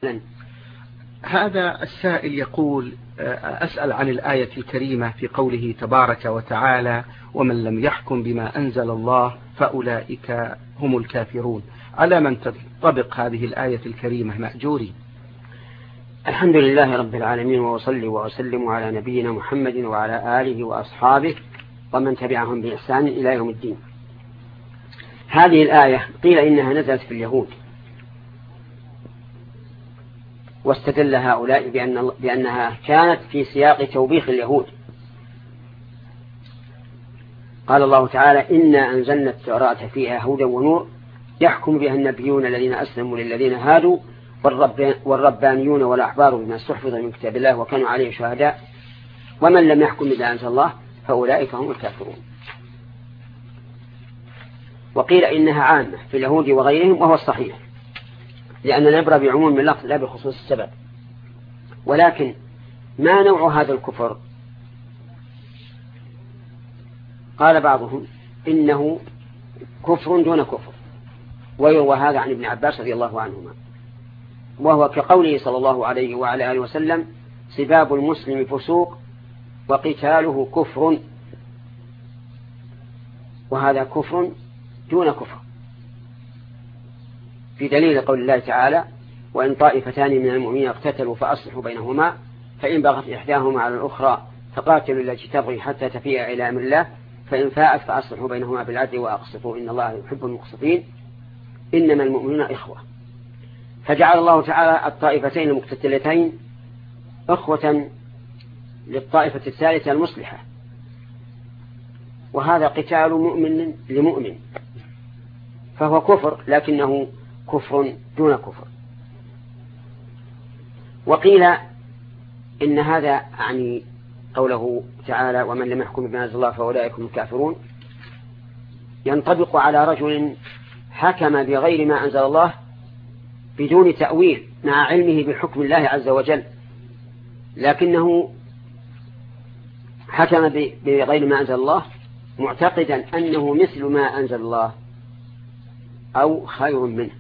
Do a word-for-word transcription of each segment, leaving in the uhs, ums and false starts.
هذا السائل يقول أسأل عن الآية الكريمة في قوله تبارك وتعالى ومن لم يحكم بما أنزل الله فأولئك هم الكافرون، على من تطبق هذه الآية الكريمة مأجوري؟ الحمد لله رب العالمين، وأصلي وأسلم على نبينا محمد وعلى آله وأصحابه ومن تبعهم بإحسان إلى يوم الدين. هذه الآية قيل إنها نزلت في اليهود، واستدل هؤلاء بأن بأنها كانت في سياق توبيخ اليهود. قال الله تعالى إنا أنزلنا التوراة فيها هدى ونور يحكم بها النبيون الذين أسلموا للذين هادوا والربانيون والأحبار بما استحفظ من كتاب الله وكانوا عليه شهداء ومن لم يحكم بما أنزل الله فأولئك هم الكافرون. وقيل إنها عامة في اليهود وغيرهم، وهو الصحيح، لأن نبرأ بعموم اللفظ لا بخصوص السبب. ولكن ما نوع هذا الكفر؟ قال بعضهم إنه كفر دون كفر، ويروى هذا عن ابن عباس رضي الله عنهما، وهو كقوله صلى الله عليه وعلى آله وسلم سباب المسلم فسوق وقتاله كفر، وهذا كفر دون كفر، في دليل قول الله تعالى وإن طائفتان من المؤمنين اقتتلوا فأصلحوا بينهما فإن بغت إحداهما على الأخرى فقاتلوا التي تبغي حتى تفيء إلى أمر الله فإن فاءت فأصلحوا بينهما بالعدل وأقسطوا إن الله يحب المقسطين إنما المؤمنون إخوة. فجعل الله تعالى الطائفتين المقتتلتين أخوة للطائفة الثالثة المصلحة، وهذا قتال مؤمن لمؤمن، فهو كفر لكنه كفر دون كفر. وقيل إن هذا يعني قوله تعالى ومن لم يحكم بما أنزل الله فأولئك هم الكافرون ينطبق على رجل حكم بغير ما أنزل الله بدون تأويل مع علمه بحكم الله عز وجل، لكنه حكم بغير ما أنزل الله معتقدا أنه مثل ما أنزل الله أو خير منه،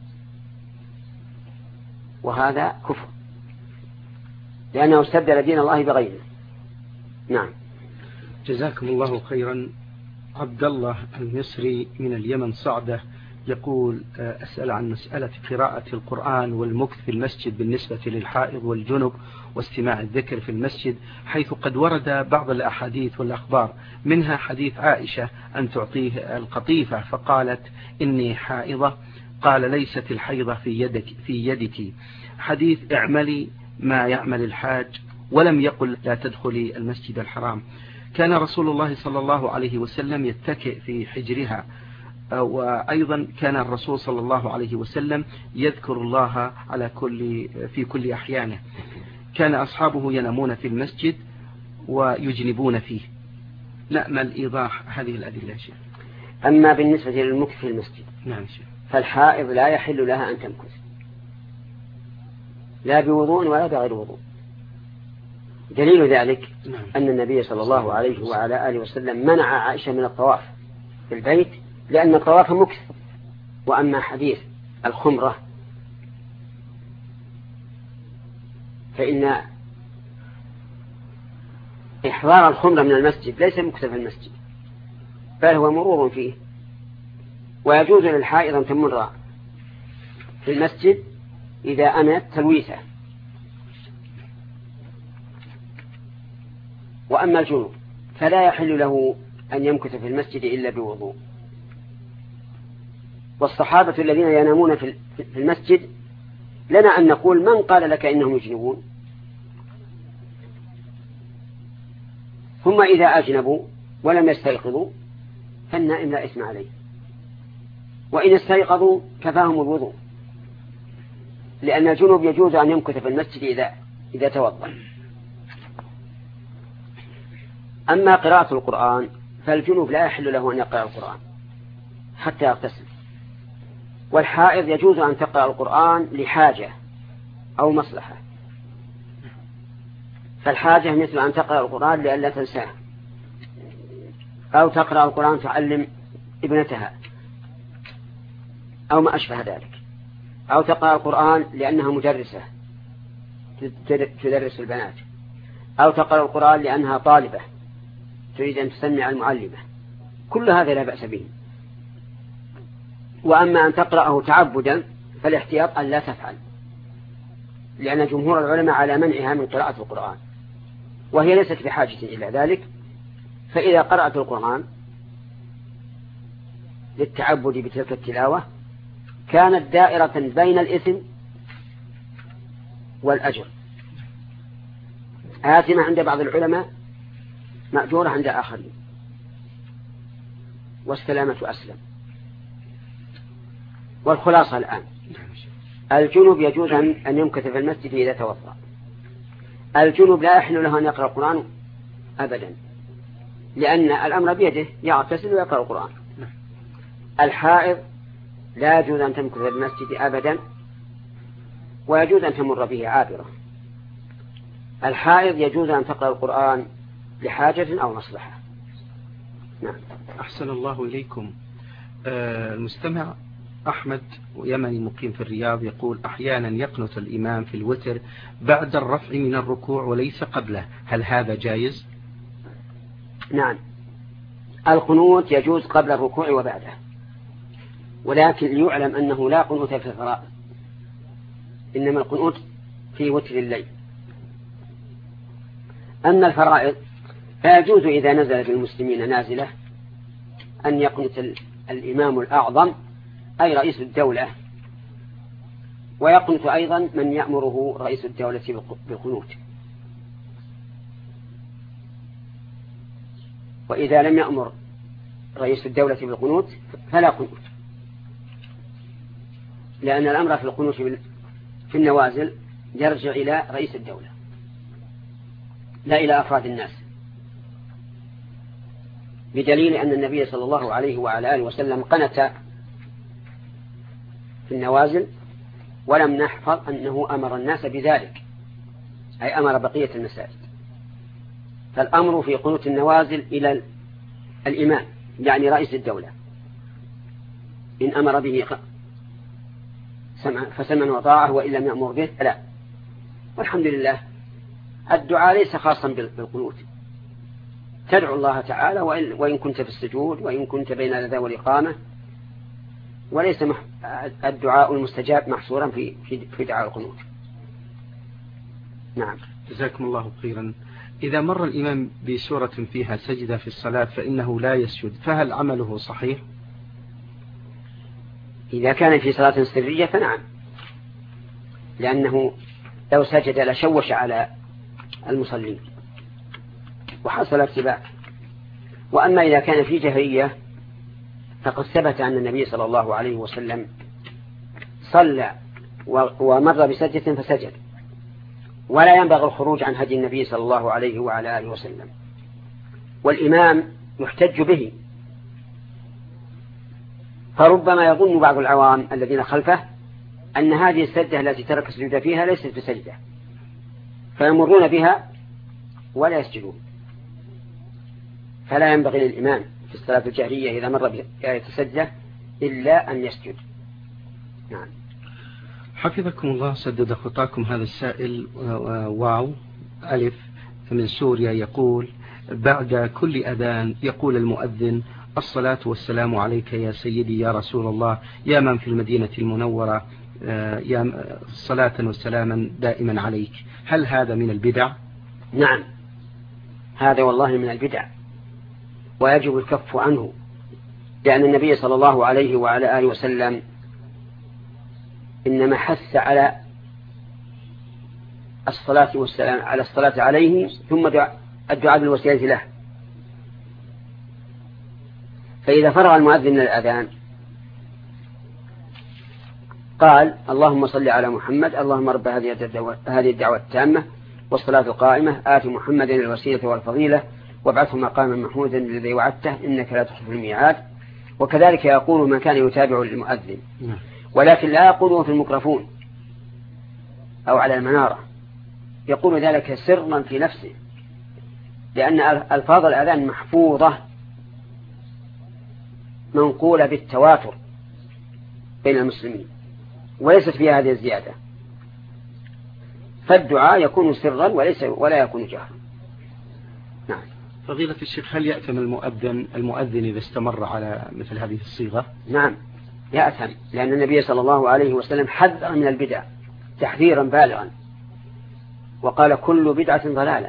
وهذا كفر لأنه استبدل دين الله بغيره. نعم. جزاكم الله خيرا. عبد الله المصري من اليمن صعدة يقول أسأل عن مسألة قراءة القرآن والمكث في المسجد بالنسبة للحائض والجنب واستماع الذكر في المسجد، حيث قد ورد بعض الأحاديث والأخبار منها حديث عائشة أن تعطيه القطيفة فقالت إني حائضة، قال ليست الحيضة في يدك, في يدك، حديث اعملي ما يعمل الحاج، ولم يقل لا تدخلي المسجد الحرام. كان رسول الله صلى الله عليه وسلم يتكئ في حجرها، وأيضا كان الرسول صلى الله عليه وسلم يذكر الله على كل في كل أحيانه. كان أصحابه ينامون في المسجد ويجنبون فيه. نأمل إيضاح هذه الأدلة شيخ. أما بالنسبة للمكث في المسجد نعم شيخ، فالحائض لا يحل لها أن تمكث لا بوضوء ولا بغير وضوء. دليل ذلك نعم. أن النبي صلى الله عليه وعلى آله وسلم منع عائشة من الطواف في البيت لأن الطواف مكث. وأما حديث الخمرة فإن إحضار الخمرة من المسجد ليس مكث في المسجد بل هو مرور فيه، ويجوز للحائض أن تمر في المسجد إذا أمنت تلويثه. وأما الجنوب فلا يحل له أن يمكث في المسجد إلا بوضوء. والصحابة الذين ينامون في المسجد لنا أن نقول من قال لك إنهم يجنبون؟ ثم إذا أجنبوا ولم يستيقظوا فالنائم لا إثم عليه، وإن استيقظوا كفاهم الوضوء، لأن الجنوب يجوز أن يمكث في المسجد إذا, إذا توضأ. أما قراءة القرآن فالجنوب لا يحل له أن يقرأ القرآن حتى يغتسل، والحائض يجوز أن تقرأ القرآن لحاجة أو مصلحة. فالحاجة مثل أن تقرأ القرآن لئلا تنساه، أو تقرأ القرآن تعلم ابنتها أو ما أشبه ذلك. أو تقرأ القرآن لأنها مدرسة تدرس البنات، أو تقرأ القرآن لأنها طالبة تريد أن تسمع المعلمة، كل هذا لا بأس به. وأما أن تقرأه تعبدا فالاحتياط أن لا تفعل، لأن جمهور العلماء على منعها من قراءة القرآن، وهي ليست بحاجة إلى ذلك. فإذا قرأت القرآن للتعبد بتلك التلاوة كانت دائرة بين الإثم والأجر، آثمة عند بعض العلماء مأجورة عند آخرين، والسلامة أسلم. والخلاصة الآن الجنوب يجوز أن يمكث في المسجد إذا توضأ. الجنوب لا يحل له أن يقرأ القرآن أبدا، لأن الأمر بيده، يغتسل ويقرأ القرآن. الحائض لا يجوز أن تمكث في المسجد أبدا، ويجوز أن تمر به عابرة. الحائض يجوز أن تقرأ القرآن لحاجة أو مصلحة. نعم. أحسن الله إليكم. آه المستمع أحمد يمني مقيم في الرياض يقول: أحيانا يقنت الإمام في الوتر بعد الرفع من الركوع وليس قبله، هل هذا جائز؟ نعم، القنوت يجوز قبل الركوع وبعده، ولكن يعلم أنه لا قنوت في الفرائض، إنما القنوت في وتر الليل. أما الفرائض فيجوز إذا نزل بالمسلمين نازلة أن يقنت الإمام الأعظم أي رئيس الدولة، ويقنت أيضا من يأمره رئيس الدولة بالقنوت. وإذا لم يأمر رئيس الدولة بالقنوت فلا قنوت، لأن الأمر في القنوت في النوازل يرجع إلى رئيس الدولة لا إلى أفراد الناس، بدليل أن النبي صلى الله عليه وعلى آله وسلم قنت في النوازل ولم نحفظ أنه أمر الناس بذلك، أي أمر بقية المساجد. فالأمر في قنوت النوازل إلى الإمام يعني رئيس الدولة، إن أمر به فسمع وطاعه، وإن لم يأمر به لا. والحمد لله الدعاء ليس خاصا بالقنوت، تدعو الله تعالى وإن كنت في السجود وإن كنت بين الأذان والإقامة، وليس الدعاء المستجاب محصورا في في دعاء القنوت. نعم. جزاكم الله خيرا. إذا مر الإمام بسورة فيها سجدة في الصلاة فإنه لا يسجد، فهل عمله صحيح؟ إذا كان في صلاة سرية فنعم، لأنه لو سجد لشوش على المصلين وحصل ارتباك. وأما إذا كان في جهرية فقد ثبت أن النبي صلى الله عليه وسلم صلى ومر بسجدة فسجد، ولا ينبغي الخروج عن هدي النبي صلى الله عليه وعلى آله وسلم. والإمام يحتج به، فربما يظن بعض العوام الذين خلفه أن هذه السجدة التي ترك السجود فيها ليست بسجدة، فيمرون بها ولا يسجدون. فلا ينبغي للإمام في الصلاة الجهرية إذا مر بآية السجدة إلا أن يسجد. نعم. حفظكم الله سدد خطاكم. هذا السائل واو ألف من سوريا يقول: بعد كل أذان يقول المؤذن: الصلاة والسلام عليك يا سيدي يا رسول الله يا من في المدينة المنورة، يا صلاة وسلاما دائما عليك. هل هذا من البدع؟ نعم، هذا والله من البدع، ويجب الكف عنه، لأن النبي صلى الله عليه وعلى آله وسلم إنما حث على الصلاة والسلام على الصلاة عليه ثم الدعاء بالوسيلة له. فإذا فرغ المؤذن من الأذان قال: اللهم صل على محمد، اللهم رب هذه الدعوة التامة والصلاة القائمة، آت محمدا الوسيلة والفضيلة وابعثه مقاما محمودا الذي وعدته إنك لا تخلف الميعاد. وكذلك يقول من كان يتابع المؤذن، ولكن لا يقوله في الميكروفون أو على المنارة، يقول ذلك سرا في نفسه، لأن ألفاظ الأذان محفوظة منقولة بالتواتر بين المسلمين، وليست فيها هذه الزيادة، فالدعاء يكون سرا وليس ولا يكون جهرا. نعم. فضيلة الشيخ، هل يأثم المؤذن المؤذن إذا استمر على مثل هذه الصيغة؟ نعم يأثم، لأن النبي صلى الله عليه وسلم حذر من البدع تحذيرا بالغا، وقال كل بدعة ضلالة.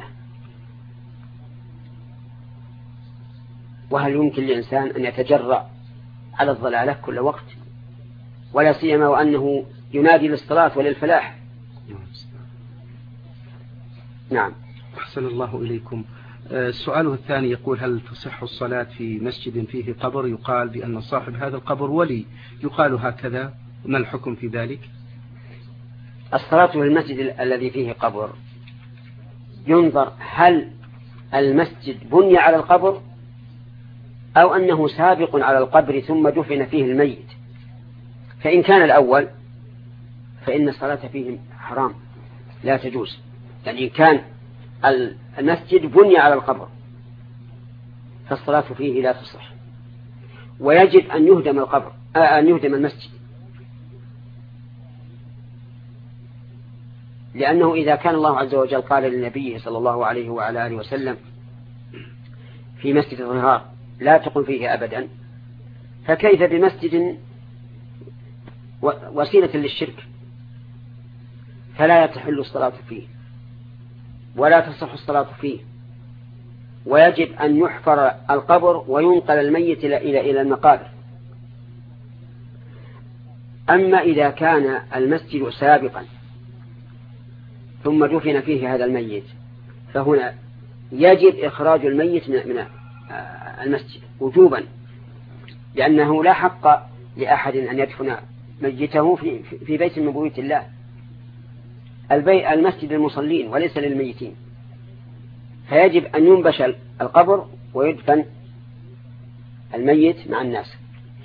وهل يمكن لإنسان أن يتجرأ على الضلالة كل وقت، ولا سيما وأنه ينادي للصلاة وللفلاح؟ نعم. أحسن الله إليكم. السؤال الثاني يقول: هل تصح الصلاة في مسجد فيه قبر يقال بأن صاحب هذا القبر ولي، يقال هكذا، ما الحكم في ذلك؟ الصلاة في المسجد الذي فيه قبر ينظر هل المسجد بني على القبر أو أنه سابق على القبر ثم دفن فيه الميت. فإن كان الأول فإن الصلاة فيه حرام لا تجوز، يعني إن كان المسجد بني على القبر فالصلاة فيه لا تصح، ويجب أن يهدم القبر أن يهدم المسجد، لأنه إذا كان الله عز وجل قال للنبي صلى الله عليه وعلى آله وسلم في مسجد الظهار لا تقم فيه أبدا، فكيف بمسجد وسيلة للشرك؟ فلا تحل الصلاة فيه ولا تصح الصلاة فيه، ويجب أن يحفر القبر وينقل الميت إلى إلى المقابر. أما إذا كان المسجد سابقا ثم دفن فيه هذا الميت فهنا يجب إخراج الميت من المسجد وجوبا، لأنه لا حق لأحد أن يدفن ميته في بيت من بيوت الله. البيت المسجد للمصلين وليس للميتين، فيجب أن ينبش القبر ويدفن الميت مع الناس.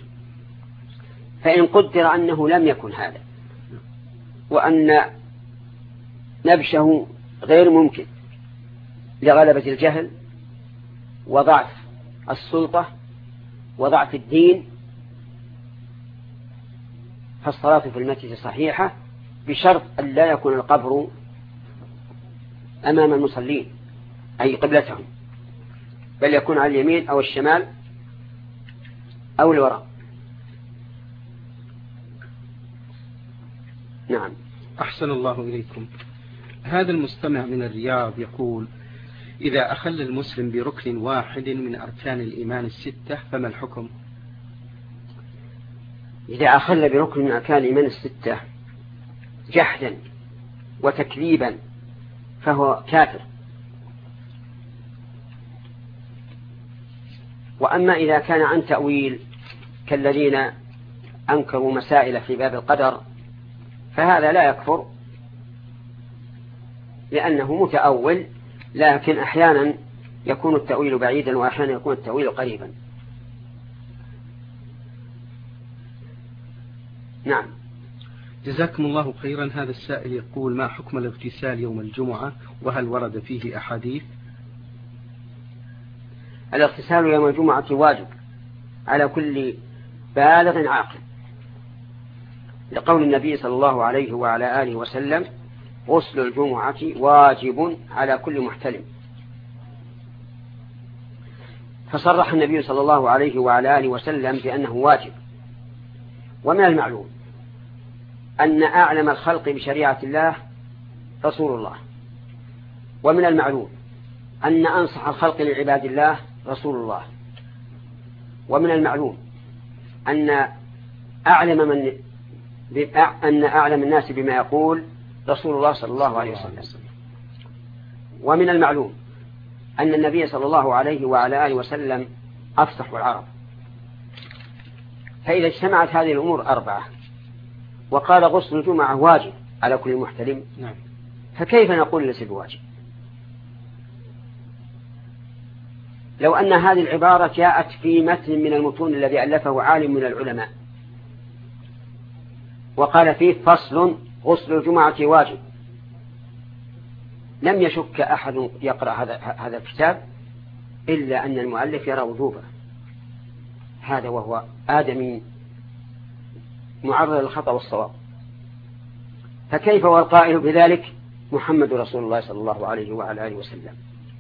فإن قدر أنه لم يكن هذا وأن نبشه غير ممكن لغلبة الجهل وضعف السلطة وضعف الدين، فالصلاة في المسجد صحيحة بشرط أن لا يكون القبر أمام المصلين أي قبلتهم، بل يكون على اليمين أو الشمال أو الوراء. نعم. أحسن الله إليكم. هذا المستمع من الرياض يقول: إذا أخل المسلم بركن واحد من أركان الإيمان الستة فما الحكم؟ إذا أخل بركن من أركان الإيمان الستة جحدا وتكذيبا فهو كافر. وأما إذا كان عن تأويل كالذين أنكروا مسائل في باب القدر فهذا لا يكفر، لأنه متأول، لكن أحيانا يكون التأويل بعيدا وأحيانا يكون التأويل قريبا. نعم. جزاكم الله خيرا. هذا السائل يقول: ما حكم الاغتسال يوم الجمعة وهل ورد فيه أحاديث؟ الاغتسال يوم الجمعة واجب على كل بالغ عاقل، لقول النبي صلى الله عليه وعلى آله وسلم: غسل الجمعة واجب على كل محتلم. فصرح النبي صلى الله عليه وعلى آله وسلم بأنه واجب. ومن المعلوم أن أعلم الخلق بشريعة الله رسول الله، ومن المعلوم أن أنصح الخلق لعباد الله رسول الله، ومن المعلوم أن أعلم من أن أعلم الناس بما يقول رسول الله صلى الله عليه وسلم، ومن المعلوم أن النبي صلى الله عليه وعلى آله وسلم أفصح العرب. فإذا اجتمعت هذه الأمور أربعة وقال غسل الجمعة واجب على كل محتلم، فكيف نقول ليس بواجب؟ لو أن هذه العبارة جاءت في متن من المتون الذي ألفه عالم من العلماء وقال فيه فصل غسل الجمعة واجب، لم يشك أحد يقرأ هذا هذا الكتاب إلا أن المؤلف يرى وجوبه، هذا وهو آدمي معرض للخطأ والصواب. فكيف والقائل بذلك محمد رسول الله صلى الله عليه وعلى آله وسلم؟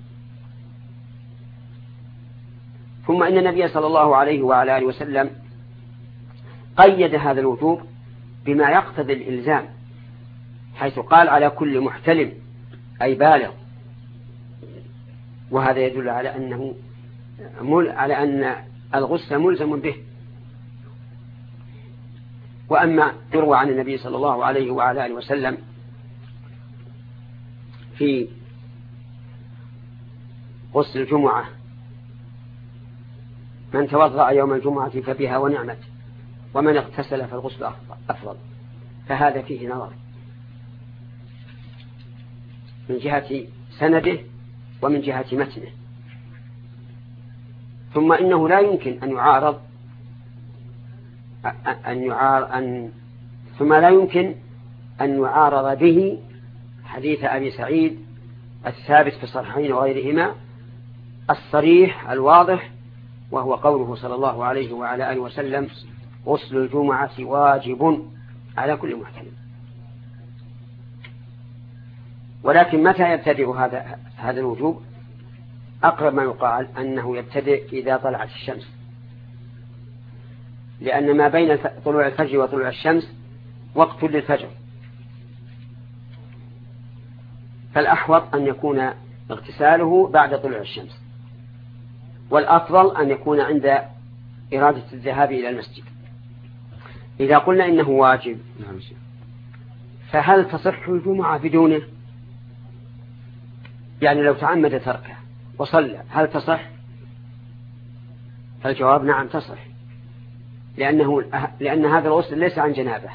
ثم إن النبي صلى الله عليه وعلى آله وسلم قيد هذا الوجوب بما يقتضي الإلزام، حيث قال على كل محتلم أي بالغ، وهذا يدل على أنه مل على أن الغسل ملزم به. وأما يروى عن النبي صلى الله عليه وعلى آله وسلم في غسل الجمعة: من توضأ يوم الجمعة فبها ونعمت، ومن اغتسل فالغسل أفضل، فهذا فيه نظر من جهة سنده ومن جهة متنه. ثم إنه لا يمكن أن يعارض أن يعارض أن ثم لا يمكن أن يعارض به حديث أبي سعيد الثابت في الصحيحين وغيرهما الصريح الواضح، وهو قوله صلى الله عليه وعلى آله وسلم: غسل الجمعة واجب على كل محتلم. ولكن متى يبتدئ هذا هذا الوجوب؟ أقرب ما يقال أنه يبتدئ إذا طلعت الشمس، لأن ما بين طلوع الفجر وطلوع الشمس وقت للفجر، فالأحوط أن يكون اغتساله بعد طلوع الشمس، والأفضل أن يكون عند إرادة الذهاب إلى المسجد. إذا قلنا إنه واجب فهل تصح الجمعة بدونه؟ يعني لو تعمد تركه وصلى هل تصح؟ فالجواب نعم تصح، لأنه لأن هذا الغسل ليس عن جنابه،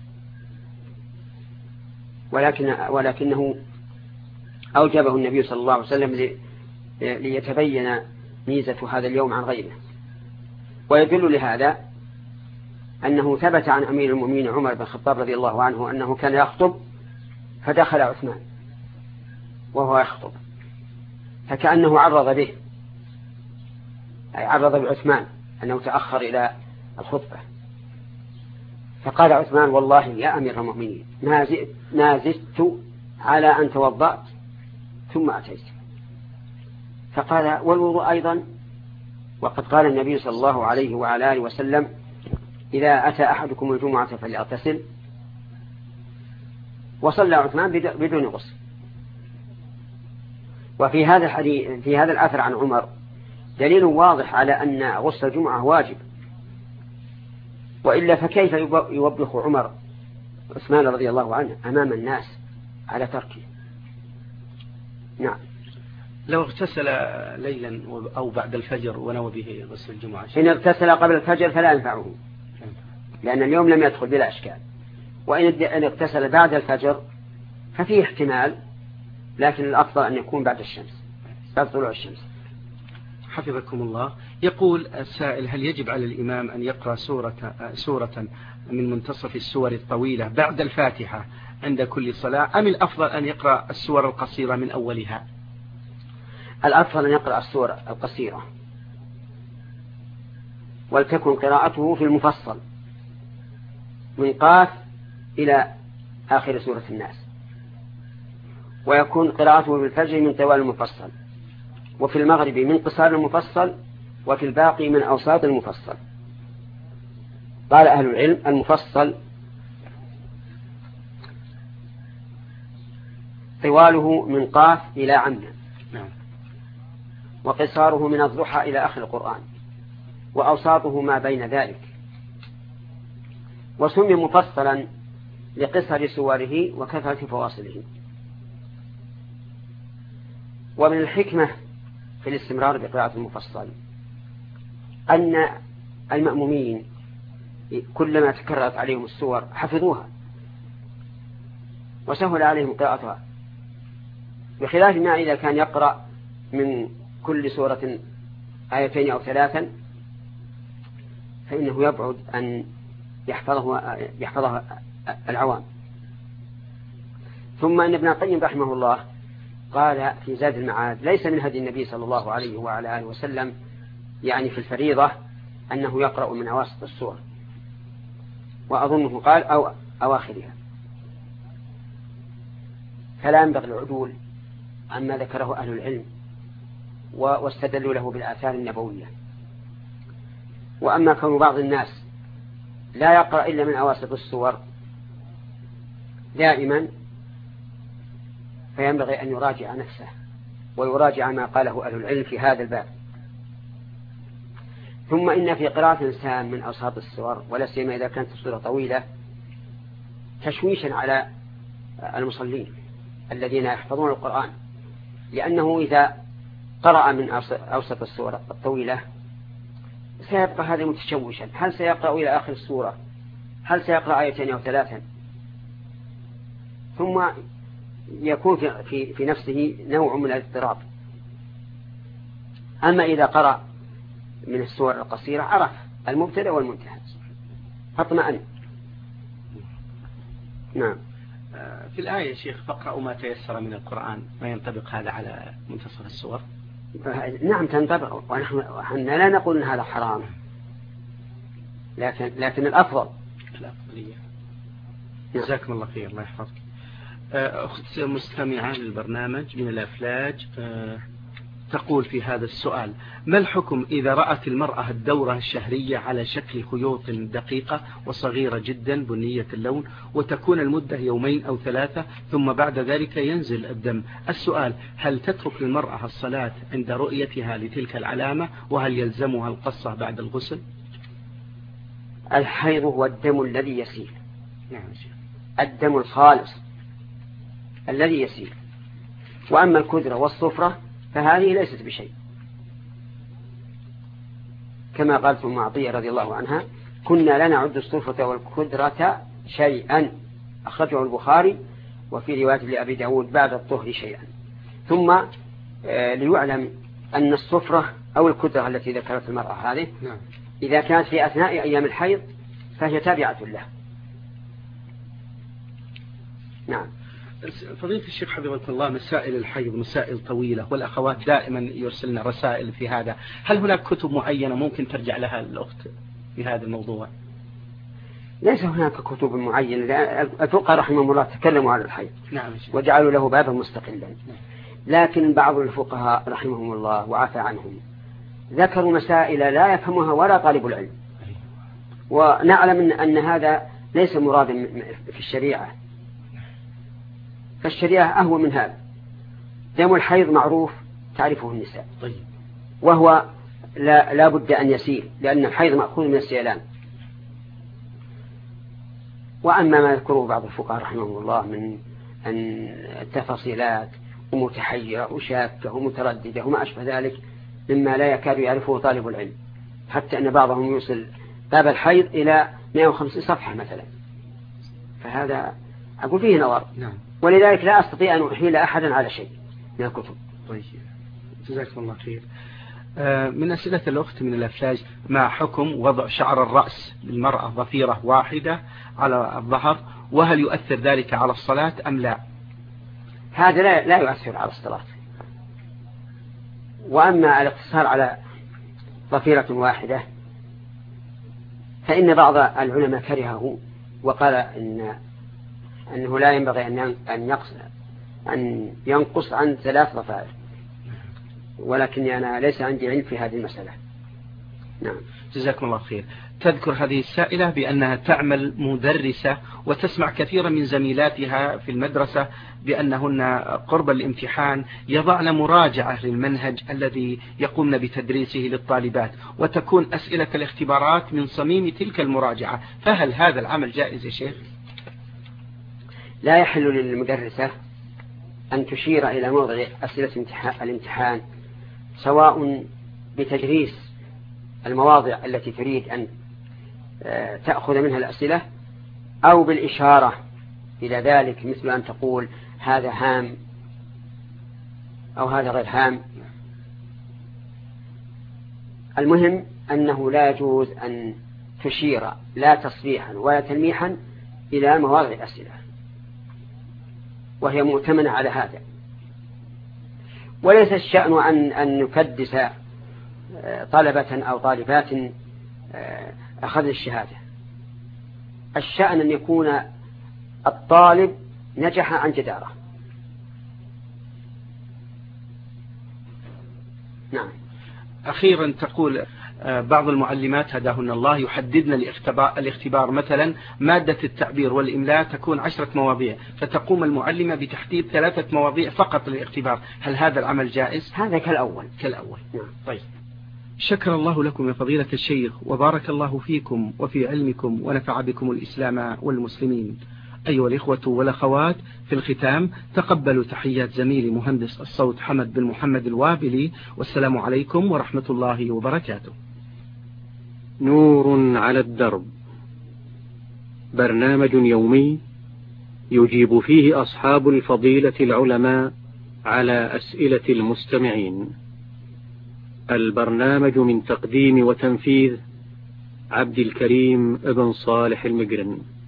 ولكن ولكنه أوجبه النبي صلى الله عليه وسلم ليتبين ميزة هذا اليوم عن غيره. ويدل لهذا أنه ثبت عن أمير المؤمنين عمر بن الخطاب رضي الله عنه أنه كان يخطب فدخل عثمان وهو يخطب، فكأنه عرض به، أي عرض بعثمان أنه تأخر إلى الخطبة، فقال عثمان: والله يا أمير المؤمنين ما زدت على أن توضأت ثم أتيت. فقال: والوضوء أيضا؟ وقد قال النبي صلى الله عليه وعلى آله وسلم: إذا أتى أحدكم الجمعة فليغتسل. وصلى عثمان بدون غسل. وفي هذا الحديث في هذا الأثر عن عمر دليل واضح على أن غسل الجمعة واجب، وإلا فكيف يوبخ عمر عثمان رضي الله عنه أمام الناس على تركه؟ نعم. لو اغتسل ليلا أو بعد الفجر ونوى به غسل الجمعة، إن اغتسل قبل الفجر فلا ينفعه، لأن اليوم لم يدخل بلا أشكال. وإن اغتسل بعد الفجر ففيه احتمال، لكن الأفضل أن يكون بعد الشمس، بعد طلوع الشمس. حفظكم الله. يقول السائل: هل يجب على الإمام أن يقرأ سورة, سورة من منتصف السور الطويلة بعد الفاتحة عند كل صلاة، أم الأفضل أن يقرأ السور القصيرة من أولها؟ الأفضل أن يقرأ السور القصيرة، ولتكن قراءته في المفصل من قاف إلى آخر سورة الناس، ويكون قراءته في الفجر من طوال المفصل، وفي المغرب من قصار المفصل، وفي الباقي من أوساط المفصل. قال أهل العلم: المفصل طواله من قاف إلى عمّ، وقصاره من الضحى إلى آخر القرآن، وأوساطه ما بين ذلك. وسمي مفصلا لقصر سوره وكثرة فواصله. ومن الحكمة في الاستمرار بقراءة المفصل أن المأمومين كلما تكررت عليهم السور حفظوها وسهل عليهم قراءتها، بخلاف ما إذا كان يقرأ من كل سورة آيتين أو ثلاثا فإنه يبعد أن يحفظه يحفظها العوام. ثم أن ابن القيم رحمه الله قال في زاد المعاد: ليس من هدي النبي صلى الله عليه وعلى آله وسلم يعني في الفريضة أنه يقرأ من أواسط السور، وأظنه قال أو أواخرها. فلا ينبغي العدول عما ذكره أهل العلم واستدلوا له بالآثار النبوية. وأما كون بعض الناس لا يقرأ إلا من أواسط السور دائما فينبغي أن يراجع نفسه ويراجع ما قاله أهل العلم في هذا الباب. ثم إن في قراءة إنسان من أوساط السور ولا سيما إذا كانت السورة طويلة تشويشا على المصلين الذين يحفظون القرآن، لأنه إذا قرأ من أوسط السورة الطويلة سيبقى هذا متشوشا، هل سيقرأ إلى آخر السورة؟ هل سيقرأ آيتين أو ثلاثا؟ ثم يكون في, في, في نفسه نوع من الاضطراب. أما إذا قرأ من السور القصيرة عرف المبتدأ والمنتهى فاطمأن. نعم. في الآية شيخ فاقرأوا ما تيسر من القرآن، ما ينطبق هذا على منتصف السور؟ نعم تنطبق، ونحن لا نقول أن هذا حرام، لكن لكن الأفضل الأفضلية. جزاكم الله خير، الله يحفظك. أخت مستمعة للبرنامج من الأفلاج تقول في هذا السؤال: ما الحكم إذا رأت المرأة الدورة الشهرية على شكل خيوط دقيقة وصغيرة جدا بنية اللون وتكون المدة يومين أو ثلاثة ثم بعد ذلك ينزل الدم؟ السؤال: هل تترك المرأة الصلاة عند رؤيتها لتلك العلامة؟ وهل يلزمها القصة بعد الغسل؟ الحيض هو الدم الذي يسيل. نعم. الدم الخالص الذي يسيل. وأما الكدرة والصفرة فهذه ليست بشيء، كما قالت أم عطية رضي الله عنها: كنا لا نعد الصفرة والكدرة شيئا، أخرجه البخاري، وفي رواية لأبي داود بعد الطهر شيئا. ثم آه ليعلم أن الصفرة أو الكدرة التي ذكرت المرأة هذه إذا كانت في أثناء أيام الحيض فهي تابعة له. نعم. فضيلة الشيخ حفظكم الله، مسائل الحيض مسائل طويلة والأخوات دائما يرسلن رسائل في هذا، هل هناك كتب معينة ممكن ترجع لها الأخت في هذا الموضوع؟ ليس هناك كتب معينة، أتوقع رحمه الله تكلموا عن الحيض. نعم. وجعلوا له بابا مستقلا. لكن بعض الفقهاء رحمهم الله وعفى عنهم ذكروا مسائل لا يفهمها ولا طالب العلم، ونعلم أن هذا ليس مرادا في الشريعة، فالشريعة أهوى من هذا. دم الحيض معروف تعرفه النساء، طيب. وهو لا, لا بد أن يسيل، لأن الحيض مأخوذ من السيلان. وأما ما يذكره بعض الفقهاء رحمهم الله من أن التفاصيلات ومتحيرة وشاكة ومترددة وما أشبه ذلك مما لا يكاد يعرفه طالب العلم، حتى أن بعضهم يوصل باب الحيض إلى مئة وخمسين صفحة مثلا، فهذا أقول فيه نظر. نعم. ولذلك لا أستطيع أن أحيل أحدا على شيء من الكتب. طيب، جزاكم الله خير. من أسئلة الأخت من الأفلاج: ما حكم وضع شعر الرأس للمرأة ضفيرة واحدة على الظهر، وهل يؤثر ذلك على الصلاة أم لا؟ هذا لا, لا يؤثر على الصلاة. وأما الاقتصار على ضفيرة واحدة فإن بعض العلماء كرهه وقال إن أنه لا ينبغي أن ينقص أن ينقص عن ثلاث ضفائر، ولكن أنا ليس عندي علم في هذه المسألة. نعم. جزاكم الله خير. تذكر هذه السائلة بأنها تعمل مدرسة وتسمع كثيرا من زميلاتها في المدرسة بأنهن قرب الامتحان يضعن مراجعة للمنهج الذي يقومن بتدريسه للطالبات، وتكون أسئلة الاختبارات من صميم تلك المراجعة، فهل هذا العمل جائز يا شيخ؟ لا يحل للمدرسة أن تشير إلى موضع أسئلة الامتحان، سواء بتدريس المواضع التي تريد أن تأخذ منها الأسئلة أو بالإشارة إلى ذلك، مثل أن تقول هذا هام أو هذا غير هام. المهم أنه لا يجوز أن تشير لا تصريحا ولا تلميحا إلى مواضع الأسئلة، وهي مؤتمنة على هذا. وليس الشأن أن, أن نكدس طلبة أو طالبات أخذ الشهادة. الشأن أن يكون الطالب نجح عن جدارة، نعم. أخيرا تقول بعض المعلمات هداهن الله يحددن الاختبار مثلا مادة التعبير والإملاء تكون عشرة مواضيع، فتقوم المعلمة بتحديد ثلاثة مواضيع فقط للاختبار، هل هذا العمل جائز؟ هذا كالأول. كالأول. نعم. طيب. شكر الله لكم يا فضيلة الشيخ، وبارك الله فيكم وفي علمكم ونفع بكم الإسلام والمسلمين. أيها الإخوة والأخوات، في الختام تقبلوا تحيات زميلي مهندس الصوت حمد بن محمد الوابلي، والسلام عليكم ورحمة الله وبركاته. نور على الدرب، برنامج يومي يجيب فيه أصحاب الفضيلة العلماء على أسئلة المستمعين. البرنامج من تقديم وتنفيذ عبد الكريم بن صالح المقرن.